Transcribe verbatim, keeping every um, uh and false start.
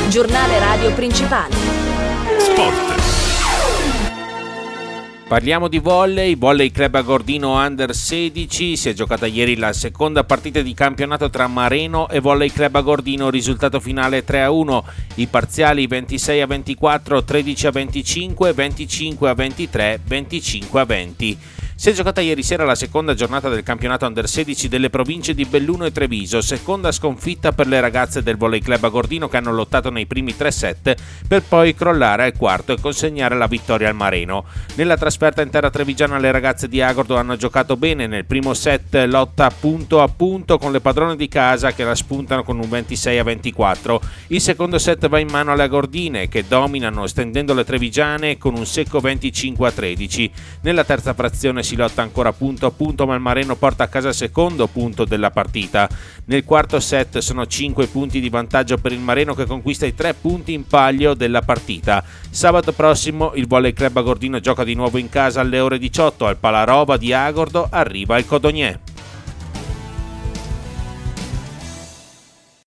Giornale radio principale. Sport. Parliamo di volley, Volley Club Agordino Under sedici, si è giocata ieri la seconda partita di campionato tra Mareno e Volley Club Agordino, risultato finale tre a uno, i parziali ventisei a ventiquattro, tredici a venticinque, venticinque a ventitré, venticinque a venti. Si è giocata ieri sera la seconda giornata del campionato Under sedici delle province di Belluno e Treviso, seconda sconfitta per le ragazze del Volley Club Agordino che hanno lottato nei primi tre set per poi crollare al quarto e consegnare la vittoria al Mareno. Nella trasferta in terra trevigiana le ragazze di Agordo hanno giocato bene, nel primo set lotta punto a punto con le padrone di casa che la spuntano con un ventisei a ventiquattro. Il secondo set va in mano alle agordine che dominano stendendo le trevigiane con un secco venticinque a tredici. Nella terza frazione si lotta ancora punto a punto, ma il Mareno porta a casa il secondo punto della partita. Nel quarto set sono cinque punti di vantaggio per il Mareno che conquista i tre punti in palio della partita. Sabato prossimo il Volley Club Agordino gioca di nuovo in casa alle ore diciotto, al Palarova di Agordo arriva il Codogné.